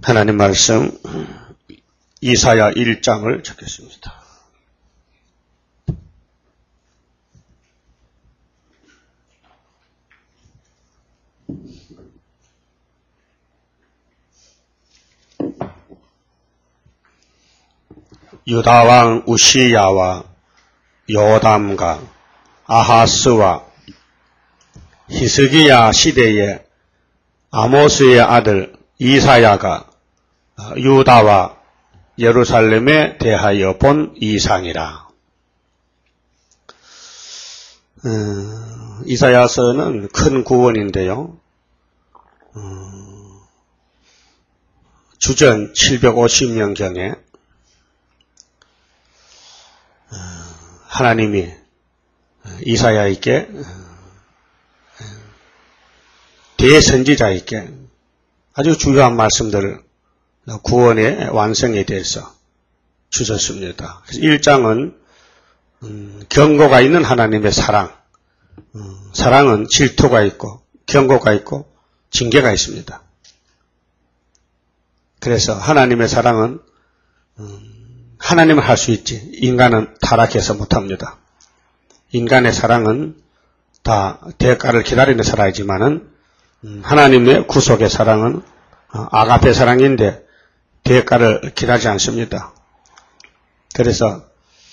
하나님 말씀 이사야 1장을 찾겠습니다. 유다왕 우시야와 요담과 아하스와 히스기야 시대에 아모스의 아들 이사야가 유다와 예루살렘에 대하여 본 이상이라. 이사야서는 큰 구원인데요. 주전 750년경에 하나님이 이사야에게 대선지자에게 아주 중요한 말씀들을 구원의 완성에 대해서 주셨습니다. 그래서 1장은 경고가 있는 하나님의 사랑, 사랑은 질투가 있고 경고가 있고 징계가 있습니다. 그래서 하나님의 사랑은 하나님은 할 수 있지 인간은 타락해서 못합니다. 인간의 사랑은 다 대가를 기다리며 살아야지만은 하나님의 구속의 사랑은 아가페 사랑인데 대가를 기다리지 않습니다. 그래서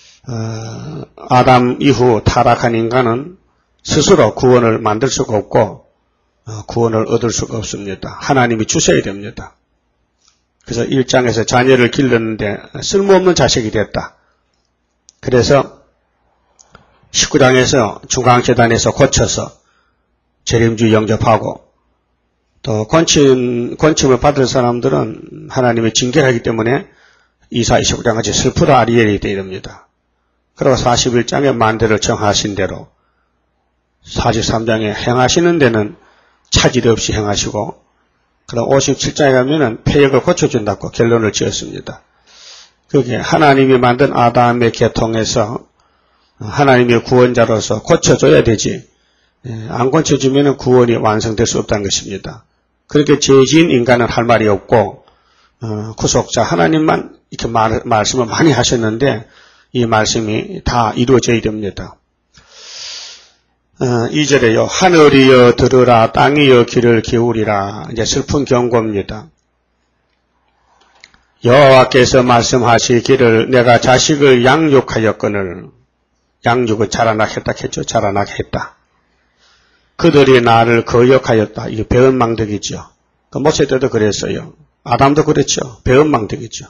아담 이후 타락한 인간은 스스로 구원을 만들 수가 없고 구원을 얻을 수가 없습니다. 하나님이 주셔야 됩니다. 그래서 1장에서 자녀를 길렀는데 쓸모없는 자식이 됐다. 그래서 19장에서 중앙재단에서 고쳐서 재림주 영접하고 또 권침을 받을 사람들은 하나님의 징계를 하기 때문에 이사 29장 같이 슬프다 아리엘이 되어 이릅니다. 그리고 41장에 만대를 정하신 대로 43장에 행하시는 데는 차질 없이 행하시고 그럼 57장에 가면은 폐역을 고쳐준다고 결론을 지었습니다. 그게 하나님이 만든 아담의 계통에서 하나님의 구원자로서 고쳐줘야 되지 안 고쳐주면 구원이 완성될 수 없다는 것입니다. 그렇게 죄지은 인간은 할 말이 없고 구속자 하나님만 이렇게 말씀을 많이 하셨는데 이 말씀이 다 이루어져야 됩니다. 2절에요. 하늘이여 들으라 땅이여 귀를 기울이라. 이제 슬픈 경고입니다. 여호와께서 말씀하시기를 내가 자식을 양육하였거늘 양육을 자라나게 했다 했죠. 자라나게 했다. 그들이 나를 거역하였다. 이게 배은망덕이죠. 모세 때도 그랬어요. 아담도 그랬죠. 배은망덕이죠.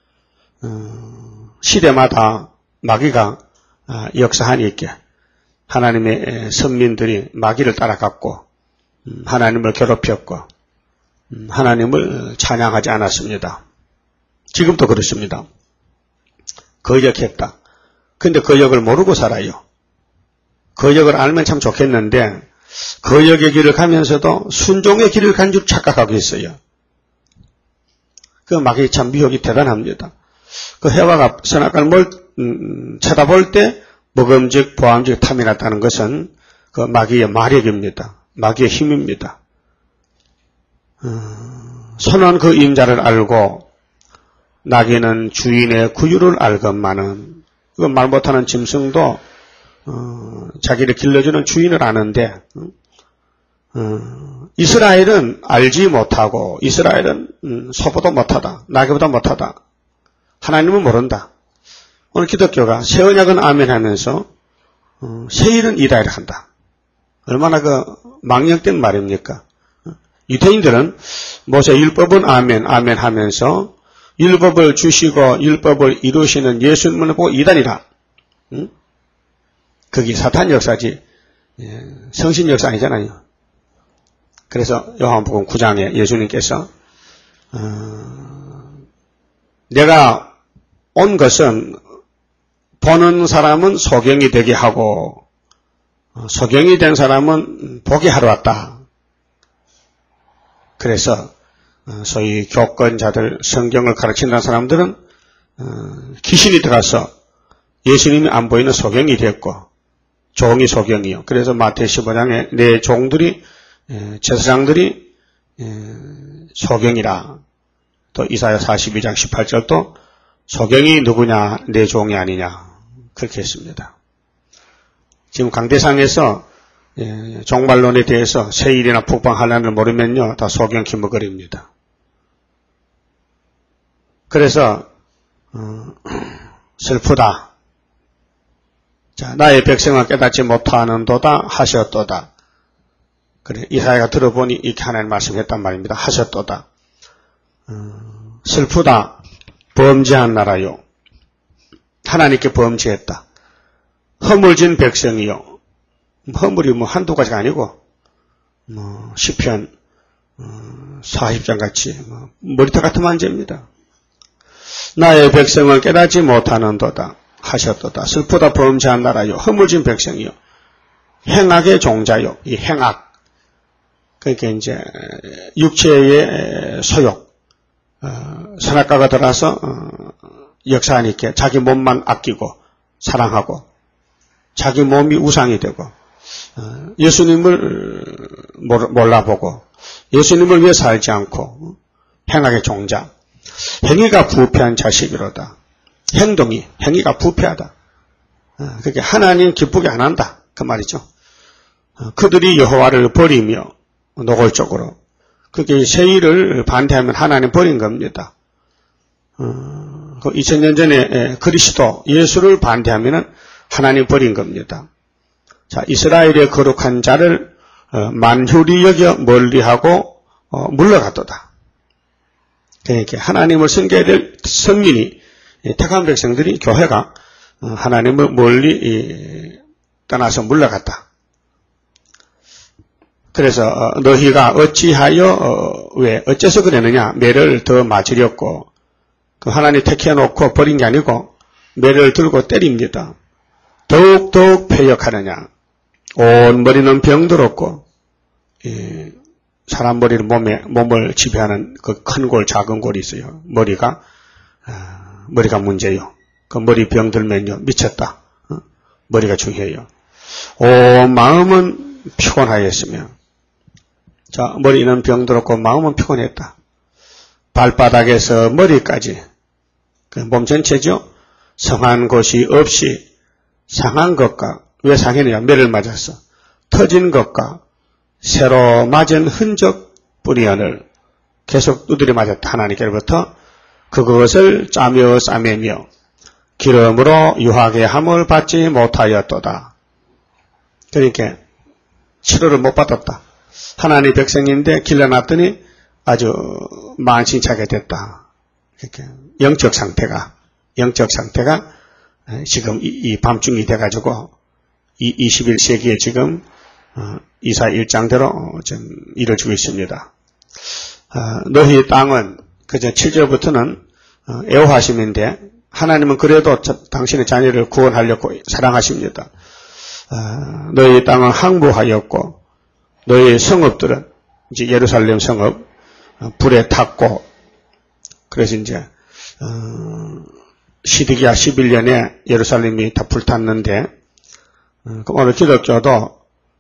시대마다 마귀가 역사하니까 하나님의 선민들이 마귀를 따라갔고 하나님을 괴롭혔고 하나님을 찬양하지 않았습니다. 지금도 그렇습니다. 거역했다. 근데 거역을 모르고 살아요. 거역을 알면 참 좋겠는데 거역의 길을 가면서도 순종의 길을 간 줄 착각하고 있어요. 그 마귀의 참 미혹이 대단합니다. 그 해와가 선악과를 쳐다볼 때 먹음직, 보암직, 탐이 났다는 것은 그 마귀의 마력입니다. 마귀의 힘입니다. 소는 그 임자를 알고 나귀는 주인의 구유를 알건만은 그 말 못하는 짐승도 자기를 길러주는 주인을 아는데 이스라엘은 알지 못하고 이스라엘은 소보다 못하다. 나귀보다 못하다. 하나님은 모른다. 오늘 기독교가 새 언약은 아멘 하면서 새 일은 이다 한다. 얼마나 그 망령된 말입니까? 유대인들은 모세 율법은 아멘 아멘 하면서 율법을 주시고 율법을 이루시는 예수님을 보고 이단이다. 그게 사탄 역사지 성신 역사 아니잖아요. 그래서 요한복음 9장에 예수님께서 내가 온 것은 보는 사람은 소경이 되게 하고 소경이 된 사람은 보게 하러 왔다. 그래서 소위 교권자들 성경을 가르친다는 사람들은 귀신이 들어가서 예수님이 안 보이는 소경이 됐고 종이 소경이요. 그래서 마태복음 15장에 내 종들이 제사장들이 소경이라 또 이사야 42장 18절도 소경이 누구냐 내 종이 아니냐 그렇게 했습니다. 지금 강대상에서 종말론에 대해서 세일이나 북방환란을 모르면요 다 소경 기머거리입니다. 그래서 슬프다. 자, 나의 백성은 깨닫지 못하는도다 하셨도다. 그래 이사야가 들어보니 이렇게 하나님 말씀했단 말입니다. 하셨도다. 슬프다. 범죄한 나라요. 하나님께 범죄했다. 허물진 백성이요. 허물이 한두 가지가 아니고 시편 40장 같이 머리털 같은 만죄입니다. 나의 백성을 깨닫지 못하는도다 하셨도다. 슬프다. 범죄한 나라요. 허물진 백성이요. 행악의 종자요. 이 행악. 그러니까 이제 육체의 소욕. 선악과가 들어서 역사하니까 자기 몸만 아끼고 사랑하고 자기 몸이 우상이 되고 예수님을 몰라보고 예수님을 위해 살지 않고 행악의 종자. 행위가 부패한 자식이로다. 행위가 부패하다. 그렇게 하나님 기쁘게 안 한다. 그 말이죠. 그들이 여호와를 버리며 노골적으로 그게 세일을 반대하면 하나님 버린 겁니다. 2000년 전에 그리스도 예수를 반대하면 하나님 버린 겁니다. 자, 이스라엘의 거룩한 자를 만훌히 여겨 멀리하고 물러갔도다. 그러니까 하나님을 섬겨야 될 선민이 택한 백성들이 교회가 하나님을 멀리 떠나서 물러갔다. 그래서 너희가 어찌하여 어째서 그랬느냐 매를 더 맞으렸고 그 하나님 택해놓고 버린 게 아니고 매를 들고 때립니다. 더욱더욱 패역하느냐 온 머리는 병들었고 사람 머리는 몸을 지배하는 그 큰 골 작은 골이 있어요. 머리가 문제요. 그 머리 병들면요 미쳤다. 머리가 중요해요. 온 마음은 피곤하였으며 자, 머리는 병들었고 마음은 피곤했다. 발바닥에서 머리까지 그 몸 전체죠. 성한 곳이 없이 상한 것과 왜 상했느냐 매를 맞았어. 터진 것과 새로 맞은 흔적 뿌리언을 계속 두드려 맞았다. 하나님께로부터 그것을 짜며 싸매며 기름으로 유하게 함을 받지 못하였도다. 그러니까 치료를 못 받았다. 하나님 백성인데 길러놨더니 아주 만신차게 됐다. 이렇게 영적 상태가 지금 이 밤중이 돼가지고 이 21세기에 지금 이사 1장대로 좀 이루어지고 있습니다. 너희 땅은 그저 7절부터는 애호하심인데 하나님은 그래도 당신의 자녀를 구원하려고 사랑하십니다. 너희 땅은 항부하였고 너희 성읍들은 이제 예루살렘 성읍 불에 탔고 그래서 이제 시드기야 11년에 예루살렘이 다 불탔는데 오늘 기독교도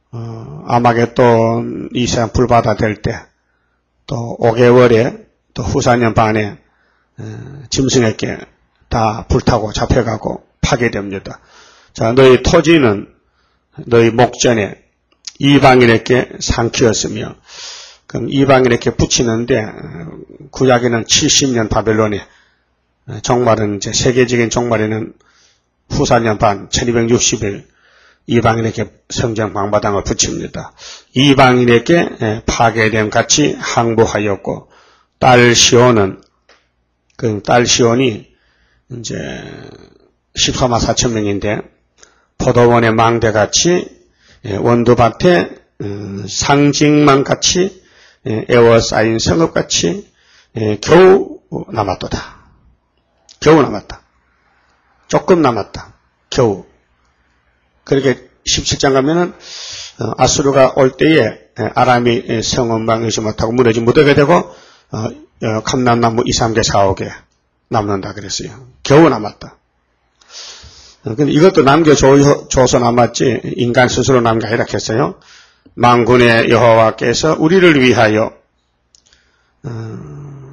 아마겟돈 이 세상 불바다 될 때 또 5개월에 또 후사년 반에 짐승에게 다 불타고 잡혀가고 파괴됩니다. 자, 너희 토지는 너희 목전에 이방인에게 상키였으며 그럼 이방인에게 붙이는데 구약에는 70년 바벨론에 종말은 이제 세계적인 종말에는 후사년 반 1260일 이방인에게 성전 방바닥을 붙입니다. 이방인에게 파괴됨 같이 항복하였고 딸 시온은 그 딸 시온이 이제 14만 4천 명인데 포도원의 망대같이 원두밭에 상징만 같이 에워싸인 성읍같이 겨우 남았도다. 겨우 남았다. 조금 남았다. 겨우. 그렇게 17장 가면은 아수르가 올 때에 아람이 성읍망 유지 못하고 무너지 못하게 되고 감람나무 2, 3개 4, 5개 남는다 그랬어요. 겨우 남았다. 근데 이것도 남겨줘서 남았지 인간 스스로 남은 게 아니라 했어요. 만군의 여호와께서 우리를 위하여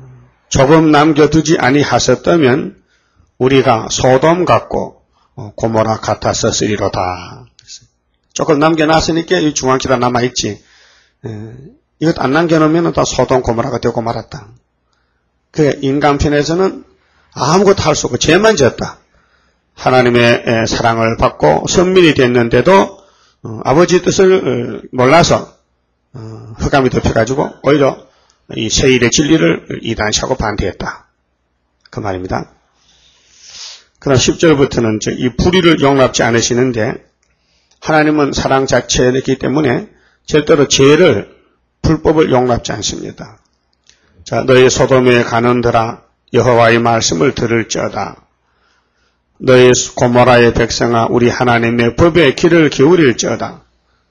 조금 남겨두지 아니하셨다면 우리가 소돔 같고 고모라 같았으리로다. 조금 남겨놨으니까 이 중앙키가 남아있지. 이것 안 남겨놓으면 다 소돔 고모라가 되고 말았다. 그 인간편에서는 아무것도 할 수 없고 죄만 지었다. 하나님의 사랑을 받고 선민이 됐는데도 아버지 뜻을 몰라서 흑암이 덮여가지고 오히려 이 세일의 진리를 이단시하고 반대했다. 그 말입니다. 그럼 10절부터는 이 불의를 용납지 않으시는데 하나님은 사랑 자체이기 때문에 절대로 죄를 불법을 용납지 않습니다. 자, 너희 소돔에 가는들아 여호와의 말씀을 들을지어다. 너희 고모라의 백성아 우리 하나님의 법에 귀를 기울일지어다.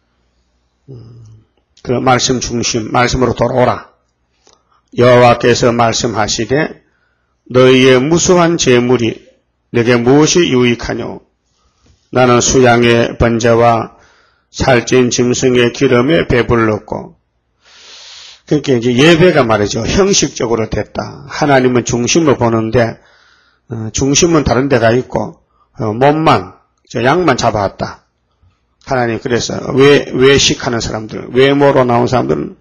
그 말씀 중심, 말씀으로 돌아오라. 여호와께서 말씀하시되 너희의 무수한 재물이 내게 무엇이 유익하뇨? 나는 수양의 번제와 살찐 짐승의 기름에 배불렀고. 그러니까 이제 예배가 말이죠. 형식적으로 됐다. 하나님은 중심을 보는데 중심은 다른 데가 있고 몸만, 양만 잡아왔다. 하나님 그래서 외식하는 사람들, 외모로 나온 사람들은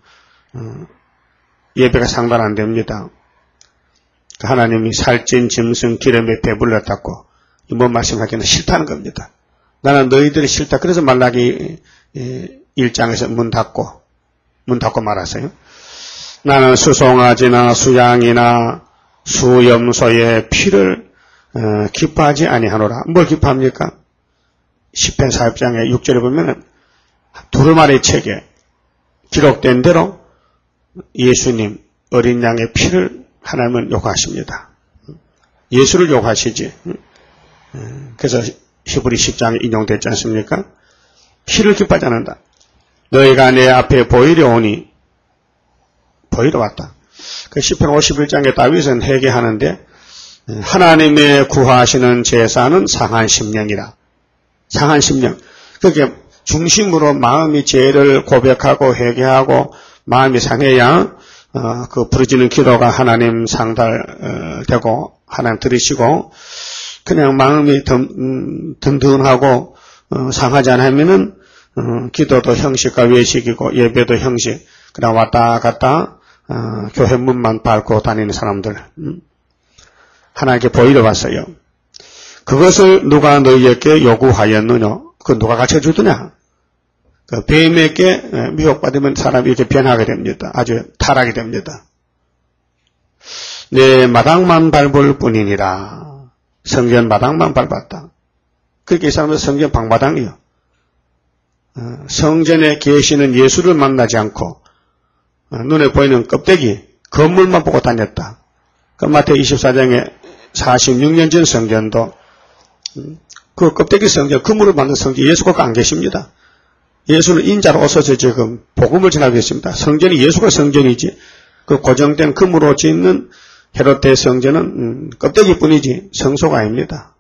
예배가 상관 안 됩니다. 하나님이 살찐 짐승 기름에 배불렀다고 뭔 말씀하기는 싫다는 겁니다. 나는 너희들이 싫다. 그래서 말라기 1장에서 문 닫고 말았어요. 나는 수송아지나 수양이나 수염소의 피를 기뻐하지 아니하노라. 뭘 기뻐합니까? 시편 4장의 6절에 보면 두루마리 책에 기록된 대로 예수님 어린 양의 피를 하나님은 요구하십니다. 예수를 요구하시지. 그래서 히브리 10장에 인용됐지 않습니까? 피를 기뻐하지 않는다. 너희가 내 앞에 보이려 오니 보이러 왔다. 그 시편 51장에 다윗은 회개하는데 하나님의 구하시는 제사는 상한 심령이라. 상한 심령. 그게 중심으로 마음이 죄를 고백하고 회개하고 마음이 상해야 그 부르짖는 기도가 하나님 상달되고 하나님 들으시고 그냥 마음이 든든하고 상하지 않으면은 기도도 형식과 외식이고 예배도 형식 그냥 왔다 갔다 교회 문만 밟고 다니는 사람들 하나님께 보이러 왔어요. 그것을 누가 너희에게 요구하였느냐? 그 누가 가르쳐주더냐? 그 뱀에게 미혹받으면 사람이 이렇게 변하게 됩니다. 아주 타락이 됩니다. 내 마당만 밟을 뿐이니라. 성전 마당만 밟았다. 그렇게 이 사람은 성전 방마당이요. 성전에 계시는 예수를 만나지 않고 눈에 보이는 껍데기, 건물만 보고 다녔다. 그 마태복음 24장에 46년 전 성전도 그 껍데기 성전, 그물을 만든 성전 예수가 안 계십니다. 예수는 인자로 오셔서 지금 복음을 전하고 있습니다. 성전이 예수가 성전이지 그 고정된 금으로 짓는 헤롯대 성전은 껍데기뿐이지 성소가 아닙니다.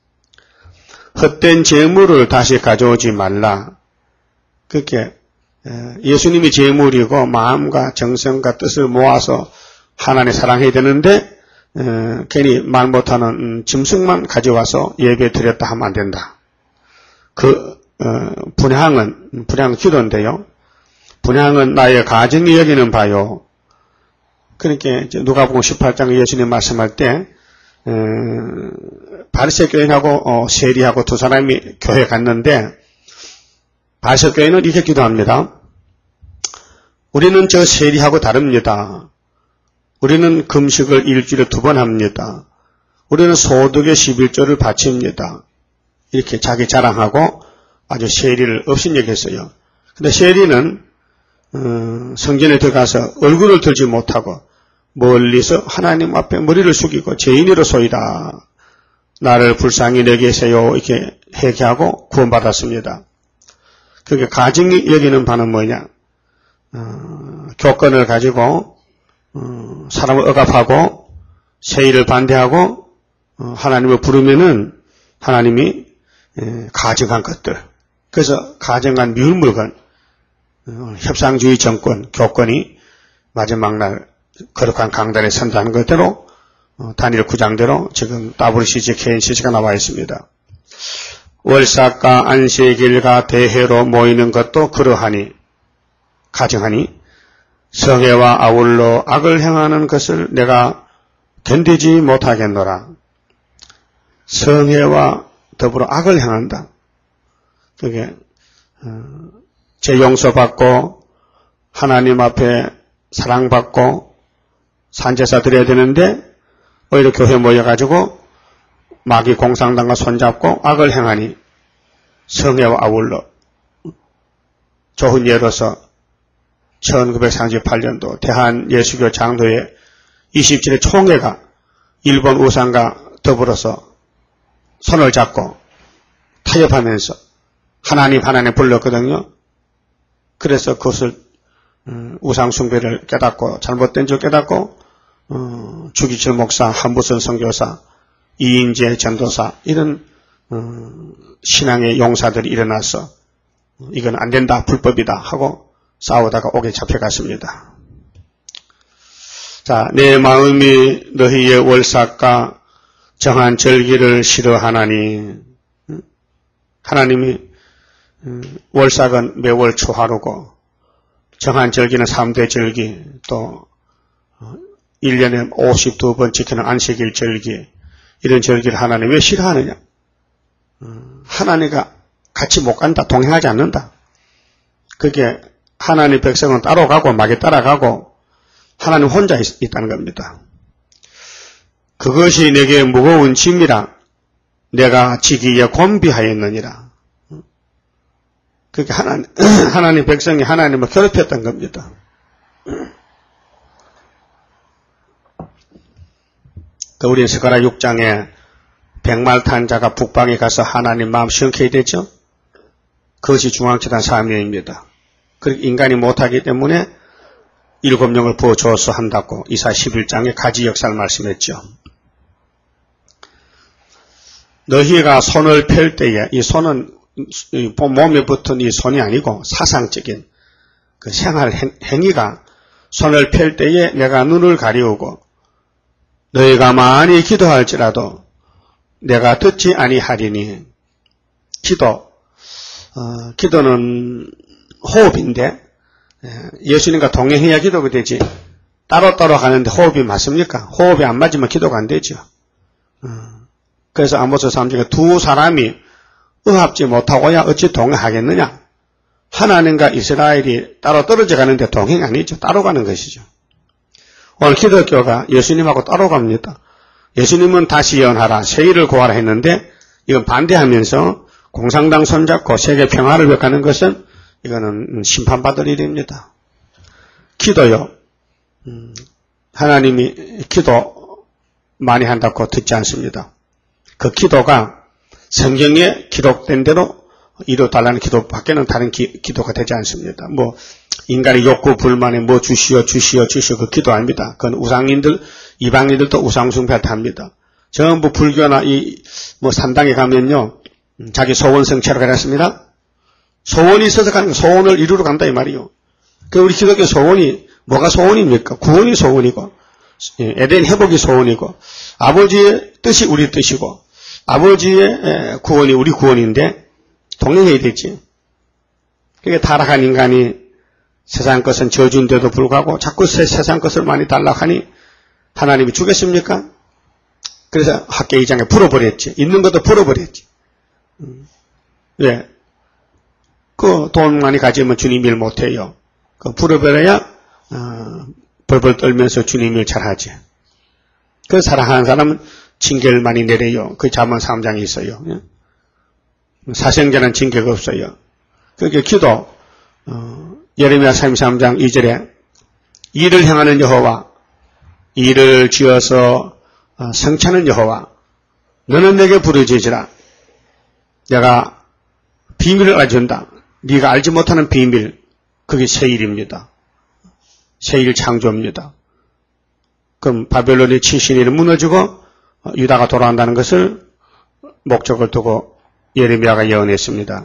헛된 재물을 다시 가져오지 말라. 그렇게 예수님이 재물이고 마음과 정성과 뜻을 모아서 하나님 사랑해야 되는데 괜히 말 못하는 짐승만 가져와서 예배 드렸다 하면 안 된다. 그 분향은 분향 기도인데요. 분향은 나의 가정이 여기는 바요. 그러니까 누가복음 18장 예수님 말씀할 때 바리새 교인하고 세리하고 두 사람이 교회 갔는데 바리새 교인은 이렇게 기도합니다. 우리는 저 세리하고 다릅니다. 우리는 금식을 일주일에 2번 합니다. 우리는 소득의 11조를 바칩니다. 이렇게 자기 자랑하고 아주 세리를 업신여겼어요. 근데 세리는 성전에 들어가서 얼굴을 들지 못하고 멀리서 하나님 앞에 머리를 숙이고 죄인으로소이다. 나를 불쌍히 여기세요. 이렇게 회개하고 구원받았습니다. 그게 가증이 여기는 바는 뭐냐? 교권을 가지고 사람을 억압하고 세일을 반대하고 하나님을 부르면은 하나님이 가증한 것들. 그래서 가증한 미운 물건, 협상주의 정권, 교권이 마지막 날 거룩한 강단에 선다는 것대로 단일 9장대로 지금 WCG KNCC가 나와 있습니다. 월삭과 안식일과 대회로 모이는 것도 그러하니 가정하니 성회와 아울러 악을 행하는 것을 내가 견디지 못하겠노라. 성회와 더불어 악을 행한다. 그게 제 용서받고 하나님 앞에 사랑받고 산제사 드려야 되는데 오히려 교회 모여가지고 마귀 공상당과 손잡고 악을 행하니 성회와 아울러 좋은 예로서 1938년도 대한예수교 장로회 27회 총회가 일본 우상과 더불어서 손을 잡고 타협하면서 하나님 불렀거든요. 그래서 그것을 우상 숭배를 깨닫고 잘못된 줄 깨닫고 주기철 목사, 한부선 선교사, 이인재 전도사 이런 신앙의 용사들이 일어나서 이건 안 된다, 불법이다 하고 싸우다가 옥에 잡혀갔습니다. 자, 내 마음이 너희의 월삭과 정한 절기를 싫어하나니 하나님이 월삭은 매월 초하루고 정한 절기는 3대 절기 또 1년에 52번 지키는 안식일 절기 이런 절기를 하나님 왜 싫어하느냐? 하나님과 같이 못 간다, 동행하지 않는다. 그게 하나님 백성은 따로 가고 마귀 따라가고 하나님 혼자 있다는 겁니다. 그것이 내게 무거운 짐이라 내가 지기에 곤비하였느니라. 그게 하나님 백성이 하나님을 괴롭혔던 겁니다. 우리 스가랴 6장에 백말 탄 자가 북방에 가서 하나님 마음 시원케 해야 되죠. 그것이 중앙재단 사명입니다. 그렇게 인간이 못하기 때문에 7명을 부어줘서 한다고 이사 11장에 가지 역사를 말씀했죠. 너희가 손을 펼 때에 이 손은 몸에 붙은 이 손이 아니고 사상적인 그 생활 행위가 손을 펼 때에 내가 눈을 가리우고 너희가 많이 기도할지라도 내가 듣지 아니하리니 기도는 호흡인데 예수님과 동행해야 기도가 되지 따로따로 가는데 호흡이 맞습니까? 호흡이 안 맞으면 기도가 안 되죠. 그래서 아모스 3장에 두 사람이 의합지 못하고야 어찌 동행하겠느냐? 하나님과 이스라엘이 따로 떨어져 가는데 동행 아니죠. 따로 가는 것이죠. 오늘 기독교가 예수님하고 따로 갑니다. 예수님은 다시 예언하라, 세일을 구하라 했는데 이건 반대하면서 공산당 손잡고 세계 평화를 위하는 것은 이거는 심판받을 일입니다. 기도요. 하나님이 기도 많이 한다고 듣지 않습니다. 그 기도가 성경에 기록된 대로 이루어달라는 기도 밖에는 다른 기도가 되지 않습니다. 인간의 욕구 불만에 주시오 그 기도 아닙니다. 그건 우상인들, 이방인들도 우상숭배한테 합니다. 전부 불교나 산당에 가면요, 자기 소원 성취하러 가렸습니다. 소원이 있어서 가는 거, 소원을 이루러 간다 이 말이요. 우리 기독교 소원이 뭐가 소원입니까? 구원이 소원이고, 에덴 회복이 소원이고, 아버지의 뜻이 우리 뜻이고, 아버지의 구원이 우리 구원인데 동행해야 되지. 그게 타락한 인간이 세상 것은 저주인데도 불구하고 자꾸 세상 것을 많이 달라하니 하나님이 주겠습니까? 그래서 학계 2장에 풀어버렸지. 있는 것도 풀어버렸지. 왜? 그 돈 많이 가지면 주님 일 못해요. 그 풀어버려야 벌벌 떨면서 주님 일 잘하지. 그 사랑하는 사람은 징계를 많이 내려요. 그 잠언 3장에 있어요. 사생자는 징계가 없어요. 그게 기도 예레미야 33장 2절에 일을 행하는 여호와, 일을 지어서 성취하는 여호와, 너는 내게 부르짖으라. 내가 비밀을 알려준다. 네가 알지 못하는 비밀, 그게 세일입니다. 세일 창조입니다. 그럼 바벨론의 치신이 무너지고 유다가 돌아온다는 것을 목적을 두고 예레미야가 예언했습니다.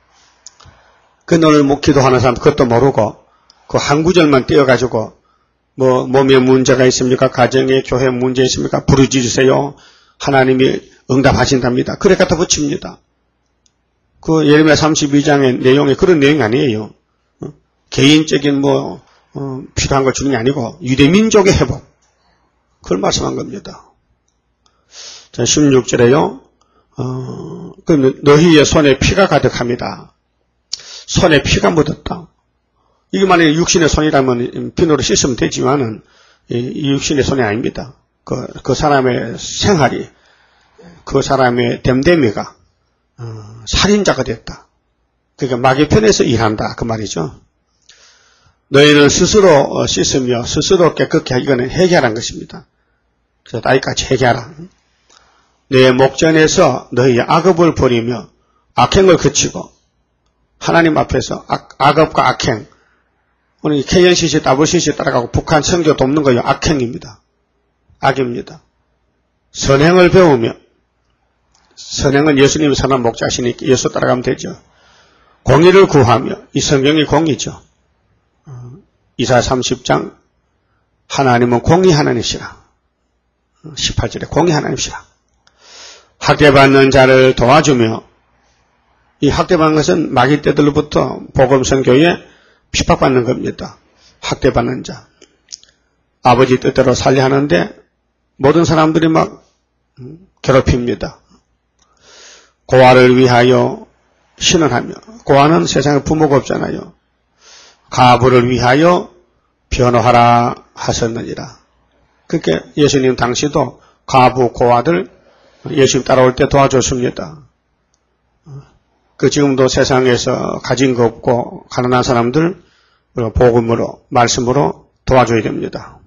그 오늘 기도하는 사람 그것도 모르고 그 한 구절만 떼어가지고 몸에 문제가 있습니까? 가정에, 교회 문제 있습니까? 부르짖으세요. 하나님이 응답하신답니다. 그래 갖다 붙입니다. 그 예레미야 32장의 내용이 그런 내용이 아니에요. 개인적인 필요한 걸 주는 게 아니고 유대민족의 회복. 그걸 말씀한 겁니다. 자, 16절에요. 너희의 손에 피가 가득합니다. 손에 피가 묻었다. 이게 만약에 육신의 손이라면 비누로 씻으면 되지만은 이 육신의 손이 아닙니다. 그 사람의 생활이, 그 사람의 됨됨이가 살인자가 됐다. 그러니까 마귀 편에서 일한다 그 말이죠. 너희는 스스로 씻으며 스스로 깨끗게 하기, 이거는 회개하라는 것입니다. 그래서 나이까지 회개하라. 내 목전에서 너희의 악업을 버리며 악행을 그치고 하나님 앞에서 악업과 악행, 오늘 KNCC, WCC 따라가고 북한 선교 돕는 거요 악행입니다. 악입니다. 선행을 배우며, 선행은 예수님이 선한 목자시니까 예수 따라가면 되죠. 공의를 구하며, 이 성경이 공의죠. 이사야 30장 하나님은 공의 하나님이시라. 18절에 공의 하나님이시라. 학대받는 자를 도와주며, 이 학대받는 것은 마귀 때들로부터 복음 선교에 핍박받는 겁니다. 학대받는 자. 아버지 뜻대로 살려 하는데 모든 사람들이 막 괴롭힙니다. 고아를 위하여 신원하며, 고아는 세상에 부모가 없잖아요. 가부를 위하여 변호하라 하셨느니라. 그렇게 예수님 당시도 가부, 고아들 예수님 따라올 때 도와줬습니다. 지금도 세상에서 가진 거 없고 가난한 사람들 복음으로, 말씀으로 도와줘야 됩니다.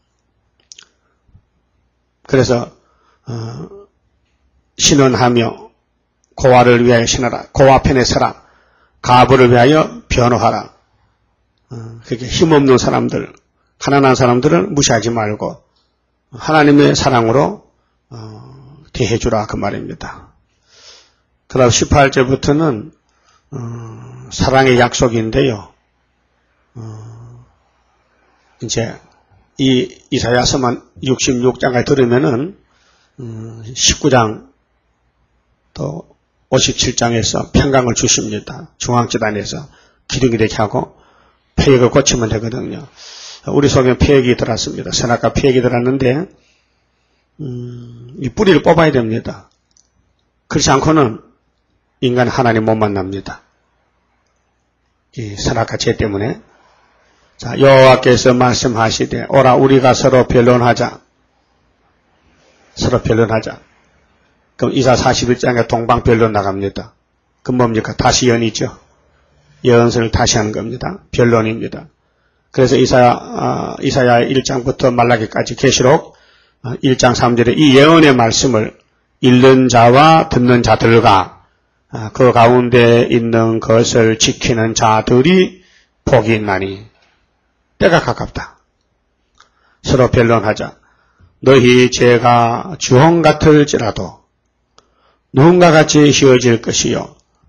그래서 신원하며 고아를 위하여 신하라. 고아 편에 서라. 가부를 위하여 변호하라. 그렇게 힘없는 사람들, 가난한 사람들을 무시하지 말고 하나님의 사랑으로 대해주라 그 말입니다. 그 다음 18절부터는 사랑의 약속인데요. 이제 이 이사야서만 66장까지 들으면은 19장 또 57장에서 평강을 주십니다. 중앙재단에서 기둥이 되게 하고 폐역을 고치면 되거든요. 우리 속에 폐역이 들었습니다. 선악과 폐역이 들었는데 이 뿌리를 뽑아야 됩니다. 그렇지 않고는 인간 하나님 못 만납니다. 이 선악과 죄 때문에. 자, 여호와께서 말씀하시되 오라 우리가 서로 변론하자. 서로 변론하자. 그럼 이사 41장에 동방변론 나갑니다. 그 뭡니까? 다시 연이죠. 예언서를 다시 하는 겁니다. 변론입니다. 그래서 이사야 1장부터 말라기까지 계시록 1장 3절에 이 예언의 말씀을 읽는 자와 듣는 자들과 그 가운데 있는 것을 지키는 자들이 복이 있나니 때가 가깝다. 서로 변론하자. 너희 죄가 주홍 같을지라도 누군가 같이 휘어질 것이요.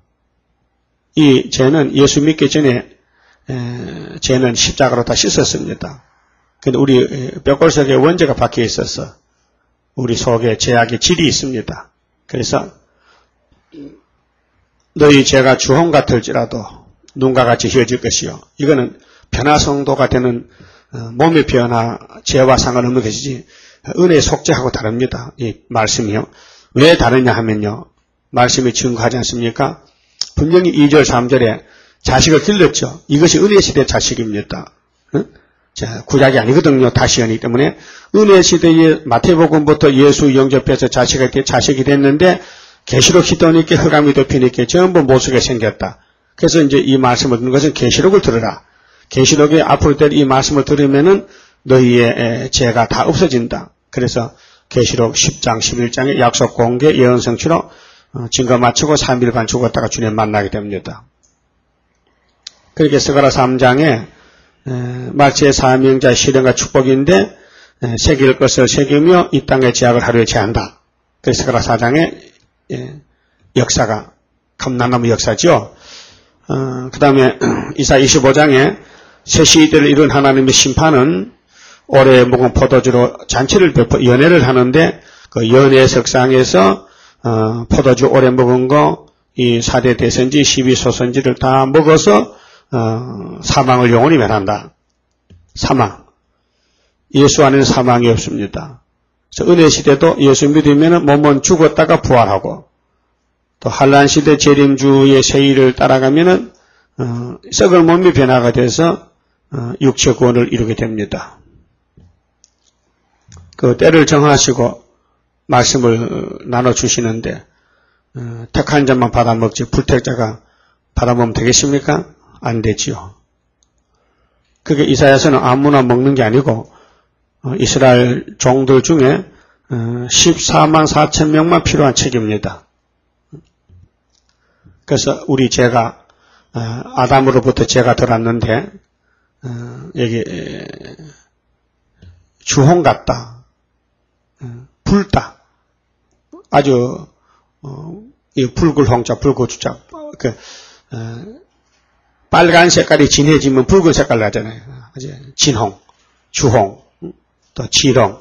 이 죄는 예수 믿기 전에 죄는 십자가로 다 씻었습니다. 근데 우리 뼈골 속에 원죄가 박혀 있어서 우리 속에 죄악의 질이 있습니다. 그래서 너희 죄가 주홍 같을지라도 눈과 같이 휘어질 것이요. 이거는 변화성도가 되는 몸의 변화, 죄와 상관없는 것이지 은혜의 속죄하고 다릅니다. 이 말씀이요. 왜 다르냐 하면요. 말씀이 증거하지 않습니까? 분명히 2절, 3절에 자식을 길렀죠. 이것이 은혜 시대 자식입니다. 자, 구약이 아니거든요. 다시언이기 때문에 은혜 시대에 마태복음부터 예수 영접해서 자식이 됐는데 계시록 히도니께 흑암이 덮이니까 전부 못쓰게 생겼다. 그래서 이제 이 말씀을 듣는 것은 계시록을 들으라. 계시록에 앞으로 될 이 말씀을 들으면은 너희의 죄가 다 없어진다. 그래서 계시록 10장, 11장의 약속 공개 예언 성취로 증거 마치고 3일간 죽었다가 주님 만나게 됩니다. 그렇게 스가랴 3장에 말세의 사명자 실현과 축복인데 새길 것을 새기며 이 땅의 제약을 하루에 제한다. 그래서 스가랴 4장의 역사가 감난나무 역사죠. 그 다음에 이사 25장에 새 시대를 이룬 하나님의 심판은 오래 묵은 포도주로 잔치를 연회를 하는데 그 연회 석상에서 포도주 오래 먹은 거 이 4대 대선지 12소선지를 다 먹어서 사망을 영원히 면한다. 사망. 예수 안에는 사망이 없습니다. 그래서 은혜 시대도 예수 믿으면 몸은 죽었다가 부활하고 또 한란 시대 재림주의 세일을 따라가면은 썩을 몸이 변화가 돼서 육체 구원을 이루게 됩니다. 그 때를 정하시고 말씀을 나눠 주시는데 택한 자만 받아먹지 불택자가 받아먹으면 되겠습니까? 안 되지요. 그게 이사야서는 아무나 먹는 게 아니고 이스라엘 종들 중에 14만 4천 명만 필요한 책입니다. 그래서 우리 죄가 아담으로부터 죄가 들었는데 여기 주홍 같다, 붉다, 아주 이 붉을 홍자, 붉고주자, 빨간 색깔이 진해지면 붉은 색깔 나잖아요. 진홍, 주홍, 또 지렁.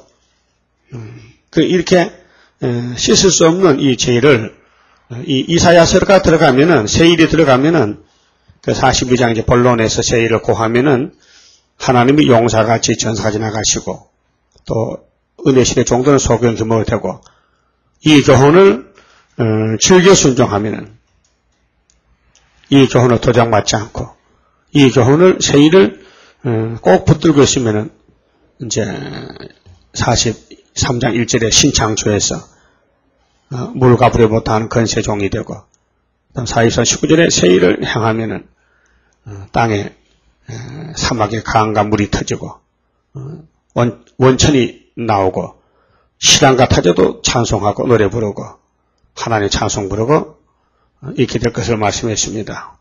이렇게 씻을 수 없는 이 죄를 이 이사야서가 들어가면은 세일이 들어가면은 그 42장 이제 본론에서 세일을 고하면은 하나님이 용사같이 전사까지 나가시고 또 은혜 시대 종들은 소경 규모가 되고 이 교훈을 즐겨 순종하면은 이 교훈을 도장맞지 않고 이 교훈을 세일을 꼭 붙들고 있으면은 이제 43장 1절의 신창조에서 물과 불에 못하는 건세종이 되고 44장 19절의 세일을 향하면은 땅에 사막에 강과 물이 터지고 원천이 나오고 시간 같아져도 찬송하고 노래 부르고 하나님 찬송 부르고 이렇게 될 것을 말씀했습니다.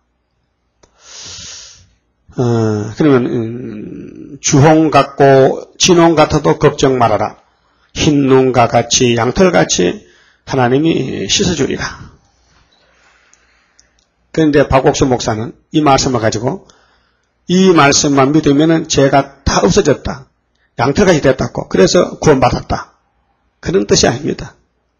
그러면 주홍 같고 진홍 같아도 걱정 말아라. 흰 눈과 같이 양털같이 하나님이 씻어주리라. 그런데 박옥수 목사는 이 말씀을 가지고 이 말씀만 믿으면 죄가 다 없어졌다. 양털같이 됐다고. 그래서 구원받았다. 그런 뜻이 아닙니다.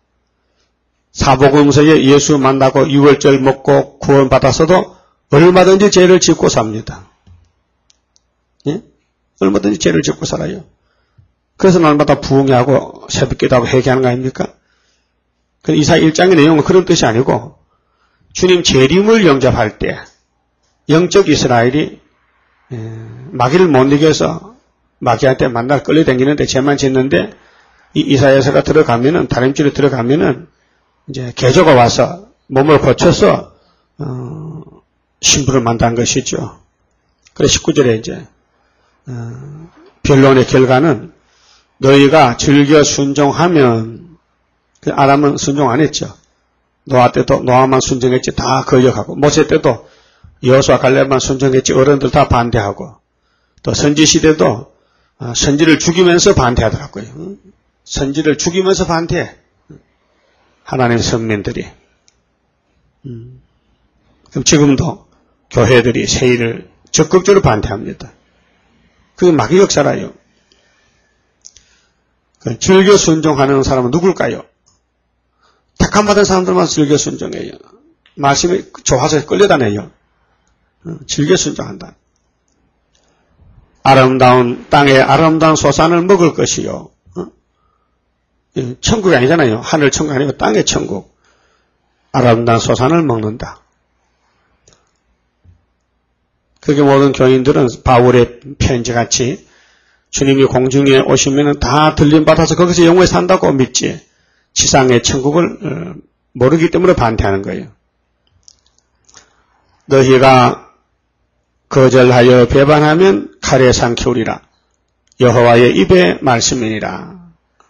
사복음서에 예수 만나고 유월절 먹고 구원받았어도 얼마든지 죄를 짓고 삽니다. 예? 얼마든지 죄를 짓고 살아요. 그래서 날마다 부흥하고 새벽기도하고 회개하는 거 아닙니까? 이사야 1장의 내용은 그런 뜻이 아니고 주님 재림을 영접할 때 영적 이스라엘이 마귀를 못 이겨서 마귀한테 만날 끌려다니는데 죄만 짓는데 이 이사야서가 들어가면은 다림줄에 들어가면은 이제 계조가 와서 몸을 고쳐서 신부를 만난 것이죠. 그래서 19절에 이제 변론의 결과는 너희가 즐겨 순종하면 아람은 순종 안 했죠. 노아 때도 노아만 순종했지 다 거역하고 모세 때도 여호수아 갈렙만 순종했지 어른들 다 반대하고 또 선지 시대도 선지를 죽이면서 반대하더라고요. 선지를 죽이면서 반대해. 하나님 선민들이. 그럼 지금도 교회들이 세일을 적극적으로 반대합니다. 그게 마귀 역사라요. 즐겨 순종하는 사람은 누굴까요? 택함받은 사람들만 즐겨 순종해요. 말씀이 좋아서 끌려다녀요. 즐겨 순종한다. 아름다운 땅에 아름다운 소산을 먹을 것이요. 천국이 아니잖아요. 하늘 천국 아니고 땅의 천국. 아름다운 소산을 먹는다. 그게 모든 교인들은 바울의 편지같이 주님이 공중에 오시면 다 들림받아서 거기서 영원히 산다고 믿지 지상의 천국을 모르기 때문에 반대하는 거예요. 너희가 거절하여 배반하면 칼에 삼키우리라. 여호와의 입의 말씀이니라.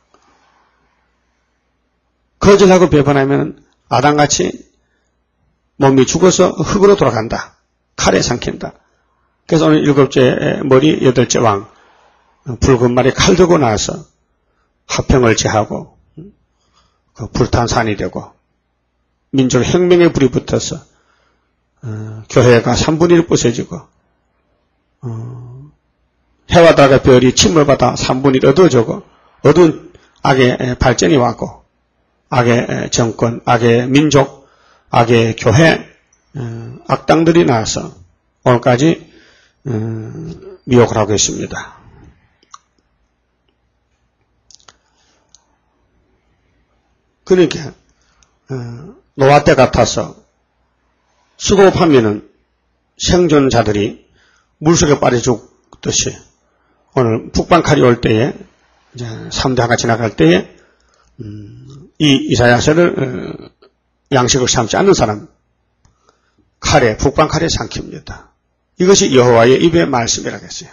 거절하고 배반하면 아담같이 몸이 죽어서 흙으로 돌아간다. 칼에 삼킨다. 그래서 오늘 7째 머리 8째 왕 붉은 말에 칼 들고 나서 화평을 제하고 불탄 산이 되고 민족 혁명의 불이 붙어서 교회가 3분의 1 부서지고 해와 달과 별이 침몰받아 3분이 어두워지고 어두운 악의 발전이 왔고 악의 정권, 악의 민족, 악의 교회, 악당들이 나와서 오늘까지 미혹을 하고 있습니다. 그러니까 노아 때 같아서 수급하면은 생존자들이 물속에 빠져 죽듯이 오늘 북방칼이 올 때에 이제 3대가 지나갈 때에 이 이사야서를 양식을 삼지 않는 사람 칼에 북방칼에 삼킵니다. 이것이 여호와의 입의 말씀이라고 했어요.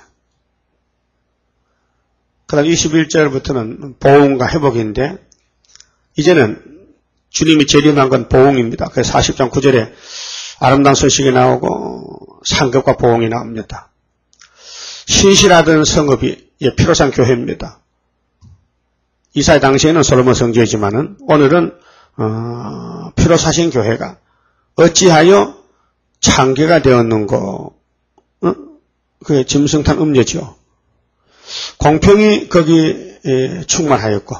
그 다음 21절부터는 보응과 회복인데 이제는 주님이 재림한 건 보응입니다. 그래서 40장 9절에 아름다운 소식이 나오고 상급과 보응이 나옵니다. 신실하던 성읍이 피로산 교회입니다. 이사야 당시에는 솔로몬 성지이지만은 오늘은 피로사신 교회가 어찌하여 창개가 되었는고? 그게 짐승탄 음료죠. 공평이 거기 충만하였고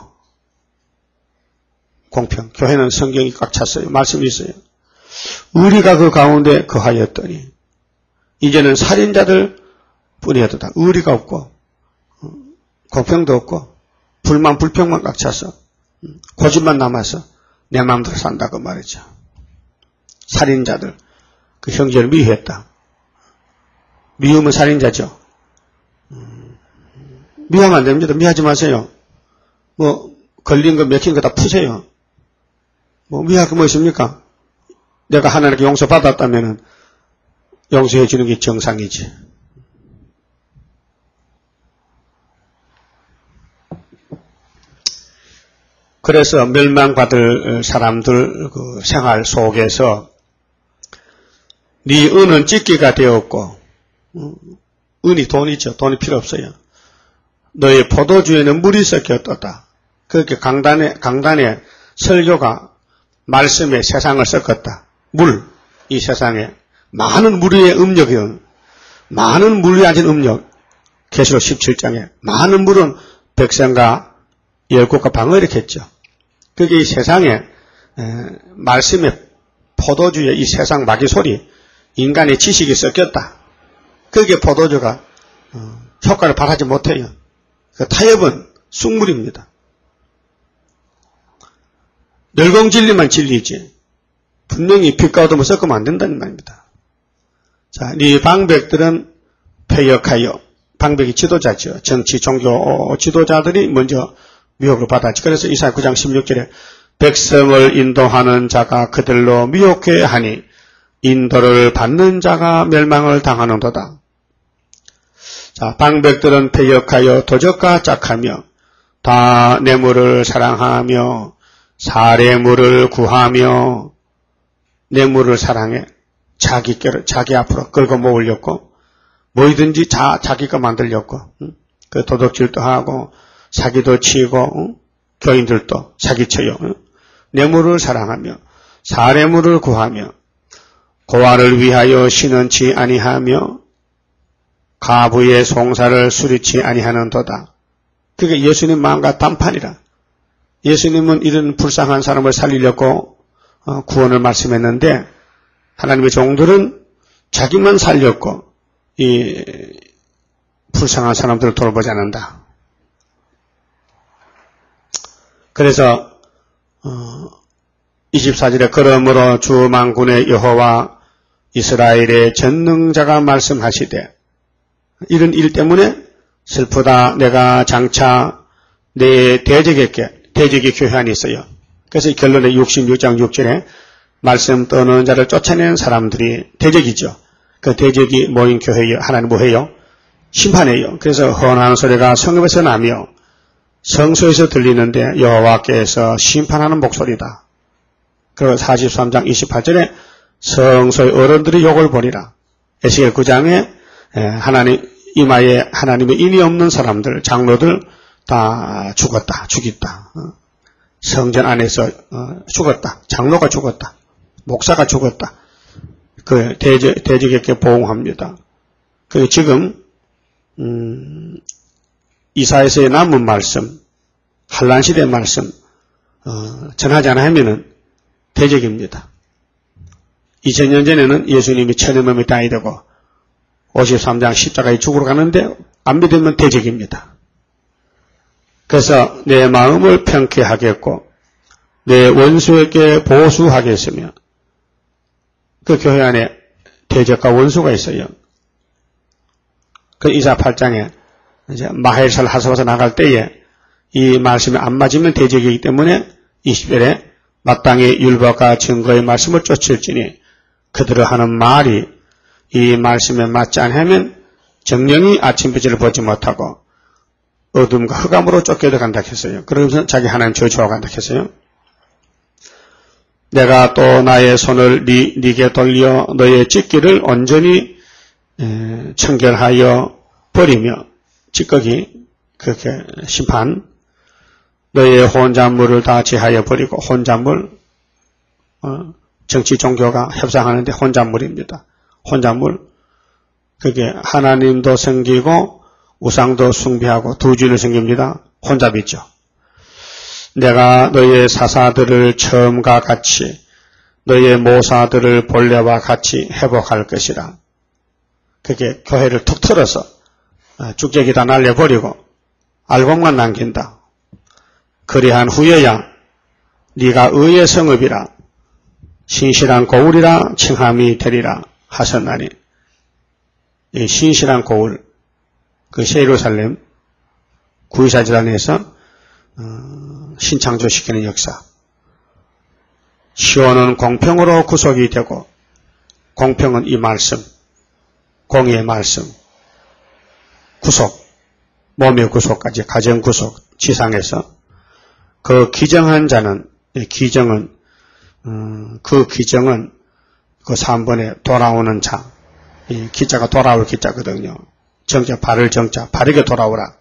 공평. 교회는 성경이 꽉 찼어요. 말씀이 있어요. 의리가 그 가운데 거하였더니 이제는 살인자들 뿐이었다. 의리가 없고 공평도 없고 불만 불평만 꽉 차서 고집만 남아서 내 마음대로 산다고 말이죠. 살인자들 그 형제를 미워했다. 미우면 살인자죠. 미워하면 안 됩니다. 미워하지 마세요. 뭐 걸린 거 맥힌 거 다 푸세요. 뭐 미워할 게 뭐 있습니까? 내가 하나님께 용서받았다면 용서해 주는 게 정상이지. 그래서 멸망받을 사람들 그 생활 속에서 네 은은 찢기가 되었고 은이 돈이죠. 돈이 필요 없어요. 너의 포도주에는 물이 섞였다. 그렇게 강단에 설교가 말씀에 세상을 섞었다. 물, 이 세상에 많은 물의 음력이요. 많은 물이 앉은 음력. 계시록 17장에 많은 물은 백성과 열국과 방을 일으켰죠. 그게 이 세상에 말씀의 포도주의 이 세상 마귀 소리, 인간의 지식이 섞였다. 그게 포도주가 효과를 발하지 못해요. 그 타협은 쑥물입니다. 멸공진리만 진리지 분명히 빛과 어둠을 섞으면 안 된다는 말입니다. 자, 네 방백들은 폐역하여 방백이 지도자죠. 정치, 종교 지도자들이 먼저 미혹을 받았지. 그래서 이사야 9장 16절에 백성을 인도하는 자가 그들로 미혹해 하니 인도를 받는 자가 멸망을 당하는도다. 자, 방백들은 폐역하여 도적과 짝하며 다 뇌물을 사랑하며 사례물을 구하며 뇌물을 사랑해 자기 앞으로 끌고 모으려고 뭐이든지 자기 거 만들려고 그 도둑질도 하고 사기도 치고 교인들도 사기쳐요. 뇌물을 사랑하며 사례물을 구하며 고아를 위하여 신원치 아니하며 가부의 송사를 수리치 아니하는도다. 그게 예수님 마음과 단판이라. 예수님은 이런 불쌍한 사람을 살리려고 구원을 말씀했는데 하나님의 종들은 자기만 살렸고 이 불쌍한 사람들을 돌보지 않는다. 그래서 24절에 그러므로 주 만군의 여호와 이스라엘의 전능자가 말씀하시되 이런 일 때문에 슬프다. 내가 장차 내 대적의 교회 안에 있어요. 그래서 결론에 66장 6절에 말씀 떠는 자를 쫓아내는 사람들이 대적이죠. 그 대적이 모인 교회에 하나님 뭐해요? 심판해요. 그래서 헌하는 소리가 성읍에서 나며 성소에서 들리는데 여호와께서 심판하는 목소리다. 그리고 43장 28절에 성소의 어른들이 욕을 보리라. 에스겔 9장에 하나님 이마에 하나님의 인이 없는 사람들, 장로들 다 죽였다. 성전 안에서 죽었다. 장로가 죽었다. 목사가 죽었다. 그 대적에게 보응합니다. 그 지금 이사야서의 남은 말씀, 한란시대의 말씀 전하지 않아 하면은 대적입니다. 2000년 전에는 예수님이 천의 몸이 땅이 되고 53장 십자가에 죽으러 가는데 안 믿으면 대적입니다. 그래서 내 마음을 평쾌하겠고 내 원수에게 보수하겠으며 그 교회 안에 대적과 원수가 있어요. 그 이사 8장에 이제 마헬살 하서와서 나갈 때에 이 말씀이 안 맞으면 대적이기 때문에 20절에 마땅히 율법과 증거의 말씀을 쫓을지니 그들을 하는 말이 이 말씀에 맞지 않으면 정령이 아침빛을 보지 못하고 어둠과 흑암으로 쫓겨들어간다 했어요. 그러면서 자기 하나님 저주하간다 했어요. 내가 또 나의 손을 네게 돌려 너의 찢기를 온전히 청결하여 버리며 찌꺼기 그렇게 심판 너의 혼잣물을 다 제하여 버리고 혼잣물 정치 종교가 협상하는데 혼잣물입니다. 혼잣물 그게 하나님도 섬기고 우상도 숭배하고 두 주를 섬깁니다. 혼잡이죠. 내가 너의 사사들을 처음과 같이 너의 모사들을 본래와 같이 회복할 것이라. 그게 교회를 툭 틀어서 쭉제기 다 날려버리고 알곡만 남긴다. 그리한 후에야 네가 의의 성읍이라 신실한 고울이라 칭함이 되리라 하셨나니 이 신실한 고울 그 예루살렘 구유사지단에서 신창조시키는 역사. 시온은 공평으로 구속이 되고 공평은 이 말씀, 공의의 말씀, 구속, 몸의 구속까지 가정 구속, 지상에서 그 기정한 자는 기정은 그 3번에 돌아오는 자, 이 기자가 돌아올 기자거든요. 정자, 바를 정자, 바르게 돌아오라.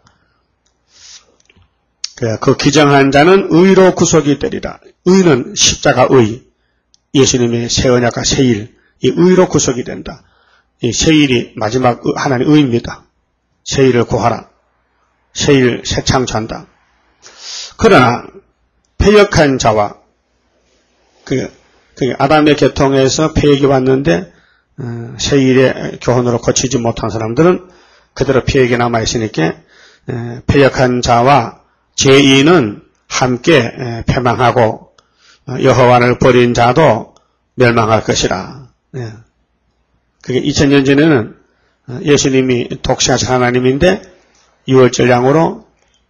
그 기정한 자는 의로 구속이 되리라. 의는 십자가 의, 예수님의 새 언약과 새 일, 이 의로 구속이 된다. 이 새 일이 마지막 하나님의 의입니다. 새 일을 구하라. 새 일, 새 창조한다. 그러나 패역한 자와 그 아담의 계통에서 패역이 왔는데 새 일의 교훈으로 고치지 못한 사람들은 그대로 패역이 남아있으니까 패역한 자와 죄인은 함께 패망하고 여호와를 버린 자도 멸망할 것이라. 그게 2000년 전에는 예수님이 독시하신 하나님인데 6월절 양으로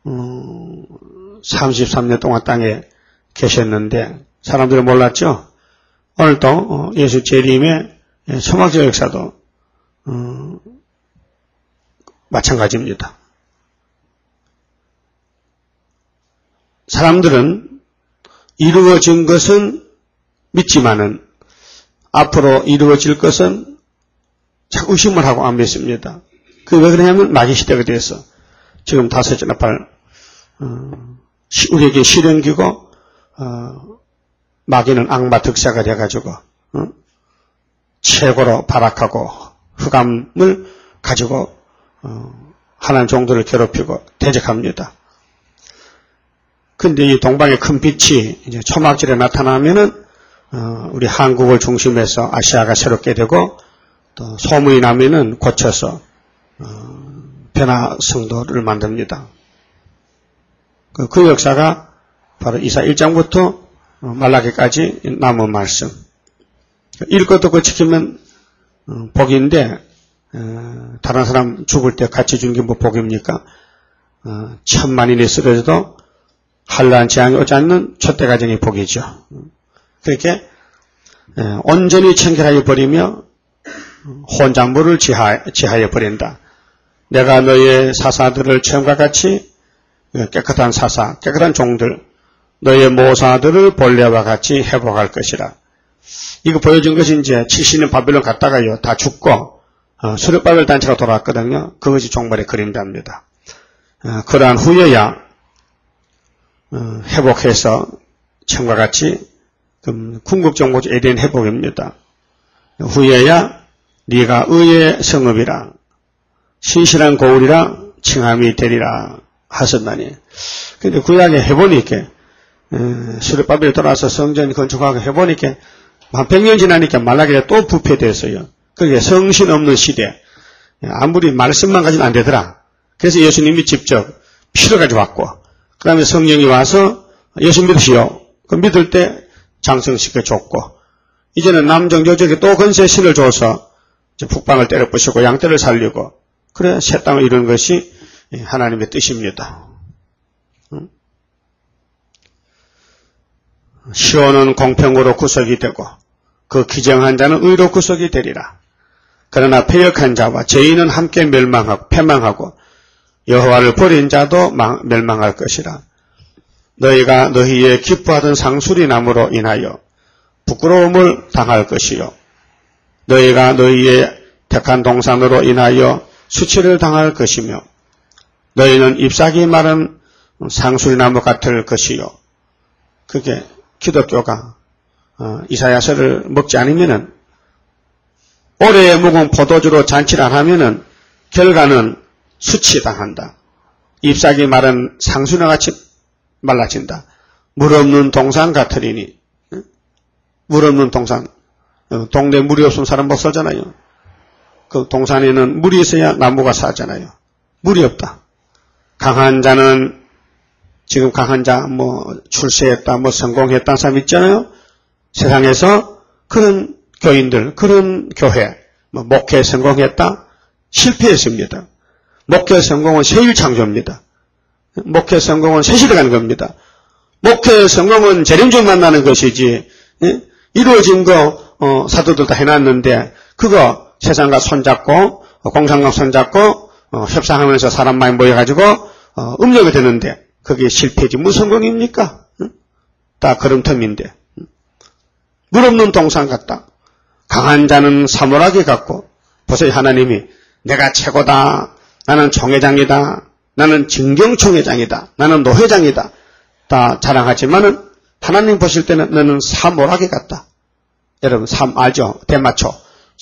33년 동안 땅에 계셨는데 사람들은 몰랐죠. 오늘도 예수 재림의 초막절 역사도 마찬가지입니다. 사람들은 이루어진 것은 믿지만은 앞으로 이루어질 것은 자꾸 의심을 하고 안 믿습니다. 그게 왜 그러냐면 마귀 시대가 돼서 지금 다섯째 나팔 우리에게 실현기고 마귀는 악마 득사가 돼가지고 최고로 발악하고 흑암을 가지고 하나님 종들을 괴롭히고 대적합니다. 근데 이 동방의 큰 빛이 이제 초막절에 나타나면은 우리 한국을 중심해서 아시아가 새롭게 되고 또 소문이 나면은 고쳐서 변화 성도를 만듭니다. 그 역사가 바로 이사 1장부터 말라기까지 남은 말씀. 읽고 듣고 지키면 복인데 다른 사람 죽을 때 같이 죽는 게 뭐 복입니까? 1000만인이 쓰러져도 한란 재앙이 오지 않는 촛대 가정이 복이죠. 그렇게 온전히 청결하여 버리며 혼잣물을 제하여 버린다. 내가 너의 사사들을 처음과 같이 깨끗한 사사, 깨끗한 종들, 너의 모사들을 본래와 같이 회복할 것이라. 이거 보여준 것이 이제 70년 바벨론 갔다가요 다 죽고 수렵바벨 단체가 돌아왔거든요. 그것이 종말의 그림자입니다. 그러한 후에야 회복해서 처음과 같이 궁극종목 에덴 회복입니다. 후에야 네가 의의 성읍이라 신실한 고울이라 칭함이 되리라 하셨나니. 근데 구약에 해보니까 수르바벨이 돌아와서 성전 건축하고 해보니까 한 100년 지나니까 말라기가 또 부패됐어요. 그게 성신 없는 시대. 아무리 말씀만 가지고는 안 되더라. 그래서 예수님이 직접 피를 가지고 왔고, 그 다음에 성령이 와서 예수 믿으시오. 그 믿을 때 장성시켜 줬고, 이제는 남정 여적에 또 건세 신을 줘서 북방을 때려 부시고 양떼를 살리고, 그래 새 땅을 이루는 것이 하나님의 뜻입니다. 시온은 공평으로 구속이 되고 그 기정한 자는 의로 구속이 되리라. 그러나 패역한 자와 죄인은 함께 멸망하고 패망하고 여호와를 버린 자도 멸망할 것이라. 너희가 너희의 기뻐하던 상수리 나무로 인하여 부끄러움을 당할 것이요 너희가 너희의 택한 동산으로 인하여 수치를 당할 것이며 너희는 잎사귀 마른 상수리 나무 같을 것이요. 그게 기독교가 이사야서를 먹지 않으면은 올해 묵은 포도주로 잔치를 안 하면은 결과는 수치당한다. 잎사귀 마른 상수나 같이 말라진다. 물 없는 동산 같으리니. 물 없는 동산. 동네에 물이 없으면 사람 못 살잖아요. 그 동산에는 물이 있어야 나무가 사잖아요. 물이 없다. 강한 자는 지금 강한 자 출세했다 성공했다는 사람 있잖아요. 세상에서 그런 교인들 그런 교회 목회 성공했다 실패했습니다. 목회 성공은 세일 창조입니다. 목회 성공은 세시대 가는 겁니다. 목회 성공은 재림주 만나는 것이지 이루어진 거 사도들 다 해놨는데 그거 세상과 손잡고 공상과 손잡고 협상하면서 사람 많이 모여가지고 음력이 되는데 그게 실패지 무슨 성공입니까? 다 걸음텀인데. 물 없는 동산 같다. 강한 자는 사모라기 같고 보세요. 하나님이 내가 최고다. 나는 총회장이다. 나는 진경총회장이다. 나는 노회장이다. 다 자랑하지만은 하나님 보실 때는 너는 사모라기 같다. 여러분 삼 알죠? 대마초.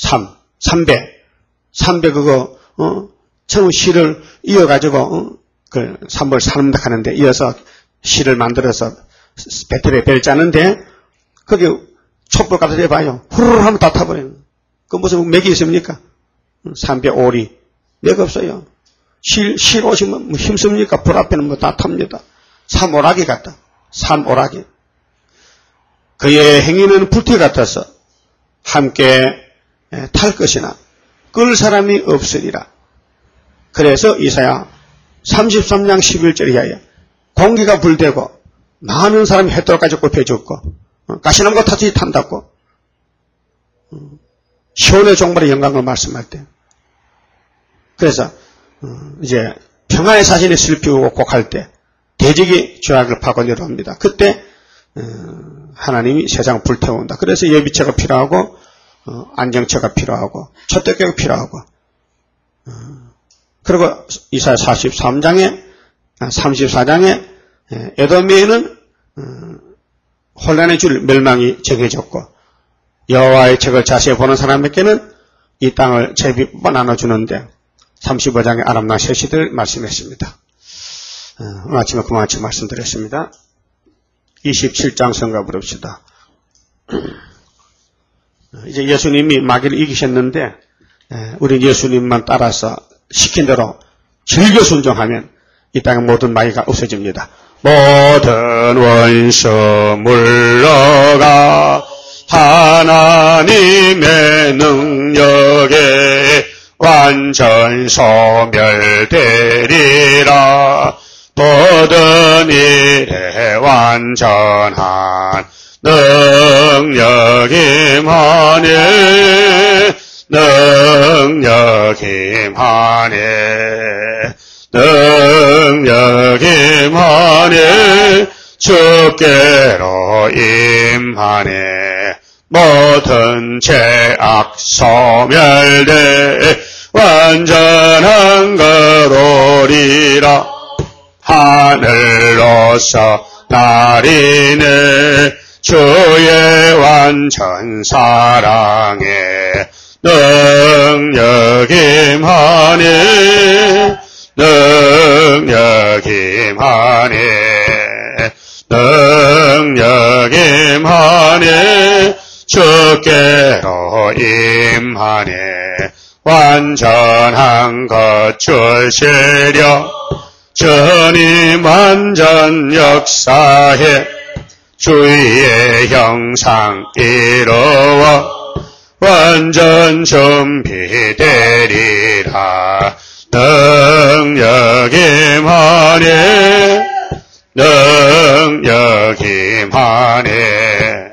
삼배 그거 처음 실을 이어가지고 그 삼벌 사름닭 하는데 이어서 실을 만들어서 배틀에 벨 짜는데 거기 촛불 갖다 대봐요. 후루룩 하면 다 타버려요. 그 무슨 맥이 있습니까? 삼배 오리 맥 없어요. 실 오시면 힘씁니까? 불 앞에는 다 탑니다. 삼오라기 같다. 삼오라기. 그의 행위는 불태 같아서 함께 탈 것이나 끌 사람이 없으리라. 그래서 이사야 33장 11절 이하에 공기가 불되고 많은 사람이 햇돌까지 꼽혀 죽고 가시나무가 타지 탄다고 시온의 종말의 영광을 말씀할 때 그래서 이제 평화의 사진이 슬피고 곡할 때 대적이 죄악을 파고 내려옵니다. 그때 하나님이 세상을 불태운다. 그래서 예비체가 필요하고 안정체가 필요하고 초대교회가 필요하고 그리고 이사야 43장에 34장에 에돔에는 혼란의 줄 멸망이 정해졌고 여호와의 책을 자세히 보는 사람에게는 이 땅을 제비뽑아 나눠주는데 35장에 아람나 셋이들 말씀했습니다. 오늘 아침에 그만치 말씀드렸습니다. 27장 성가 부릅시다. 이제 예수님이 마귀를 이기셨는데 우리 예수님만 따라서 시킨 대로 즐겨 순종하면 이 땅의 모든 마귀가 없어집니다. 모든 원수 물러가 하나님의 능력에 완전 소멸되리라. 모든 일에 완전한 능력이 임하네. 능력이 임하네. 능력이 임하네. 주께로 임하네. 모든 죄악 소멸돼 완전한 것 오리라. 하늘로서 날이네. 주의 완전 사랑에 능력이 임하네 능력이 임하네 능력이 임하네 주께로 임하네 완전한 것 주시려 주님 완전 역사해 주의 형상 이루어 완전 준비되리라 능력이 임하네 능력이 임하네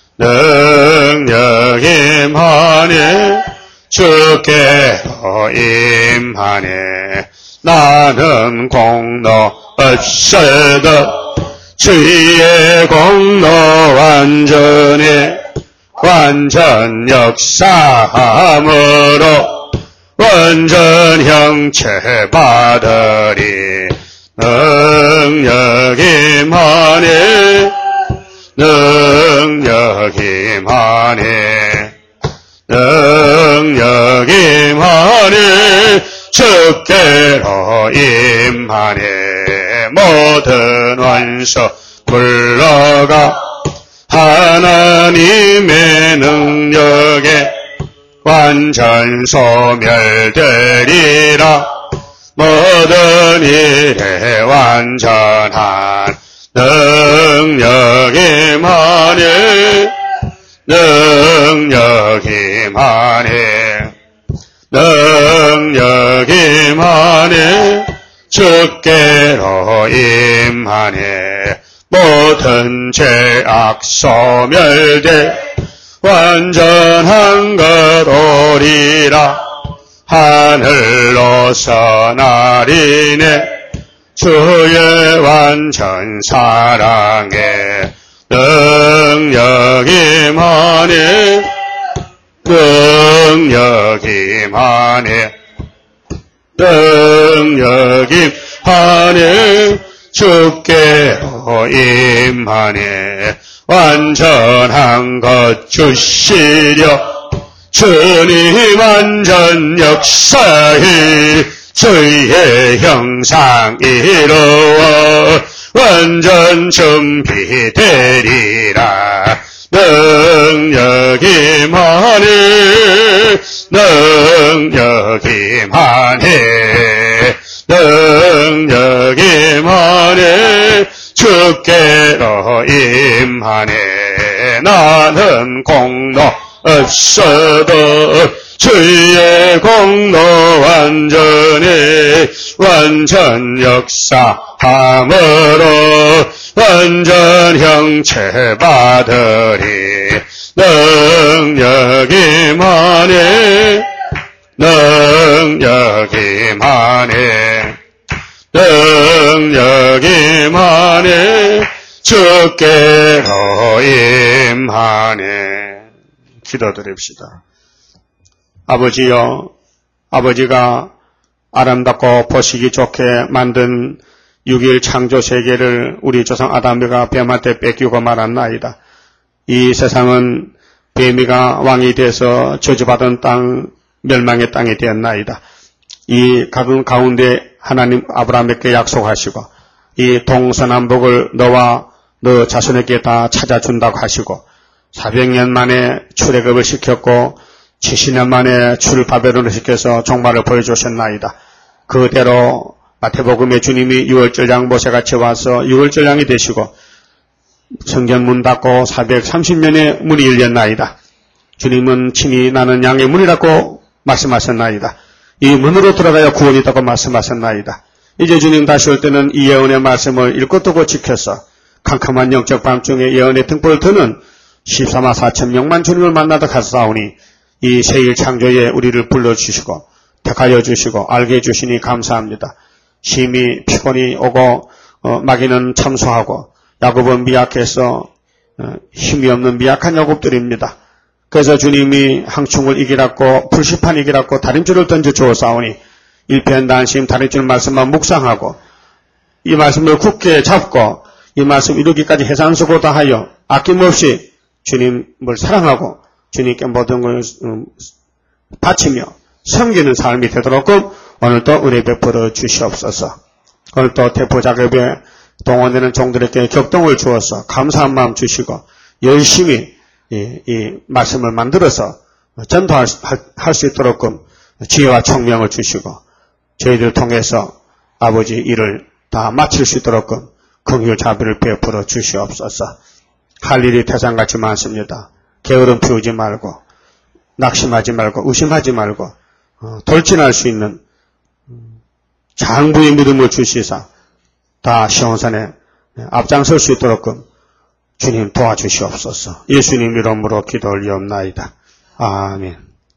능력이 임하네 주께로 임하네 나는 공로 없어도 주의 공로 완전해 완전 역사함으로 완전 형체 받으리 능력이 임하네 능력이 임하네 능력이 임하네 주께로 임하네 모든 원수 물러가 하나님의 능력에 완전 소멸되리라 모든 일에 완전한 능력이 임하네 능력이 임하네 능력이 임하네 주께로 임하네 모든 죄악 소멸돼 완전한 것 오리라 하늘로서 나리네 주의 완전 사랑에 능력이 임하네 능력이 임하네 능력이 임하네 주께로 임하네 완전한 것 주시려 주님 완전 역사해 주의 형상 이루어 완전 준비되리라 능력이 임하네 능력이 임하네 능력이 임하네 주께로 임하네 나는 공로 없어도 주의 공로 완전해 완전 역사함으로 완전 형체 받으리 능력이 임하네 능력이 임하네 능력이 임하네 주께로 임하네 기도드립시다. 아버지여 아버지가 아름답고 보시기 좋게 만든 6일 창조 세계를 우리 조상 아담이가 뱀한테 뺏기고 말았나이다. 이 세상은 뱀이가 왕이 돼서 저주받은 땅 멸망의 땅이 되었나이다. 이 가운데 하나님 아브라함에게 약속하시고 이 동서남북을 너와 너 자손에게 다 찾아준다고 하시고 400년 만에 출애굽을 시켰고 70년 만에 출바벨론을 시켜서 종말을 보여주셨나이다. 그대로 마태복음의 주님이 6월절 양 모세같이 와서 6월절 양이 되시고 성전 문 닫고 430년에 문이 열렸나이다. 주님은 친히 나는 양의 문이라고 말씀하셨나이다. 이 문으로 들어가야 구원이 있다고 말씀하셨나이다. 이제 주님 다시 올 때는 이 예언의 말씀을 읽고 뜨고 지켜서 캄캄한 영적 밤중에 예언의 등불을 드는 14만 4천 명만 주님을 만나다 가사오니 이 새일 창조에 우리를 불러주시고 택하여 주시고 알게 해주시니 감사합니다. 심히 피곤이 오고 마귀는 참소하고 야곱은 미약해서 힘이 없는 미약한 야곱들입니다. 그래서 주님이 항충을 이기라고 불시판 이기라고 다림줄을 던져 주었사오니 일편단심 다림줄 말씀만 묵상하고 이 말씀을 굳게 잡고 이 말씀 이루기까지 해산수고 다하여 아낌없이 주님을 사랑하고 주님께 모든 걸 바치며 섬기는 삶이 되도록끔 오늘도 은혜 베풀어 주시옵소서. 오늘도 대포 작업에 동원되는 종들에게 격동을 주어서 감사한 마음 주시고 열심히 이 말씀을 만들어서 전도할 수 있도록끔 지혜와 총명을 주시고 저희들 통해서 아버지 일을 다 마칠 수 있도록끔 긍휼 자비를 베풀어 주시옵소서. 할 일이 태산같이 많습니다. 게으름 피우지 말고 낙심하지 말고 의심하지 말고 돌진할 수 있는 장부의 믿음을 주시사 다 시온산에 앞장설 수 있도록끔 주님 도와주시옵소서. 예수님 이름으로 기도 올리옵나이다. 아멘.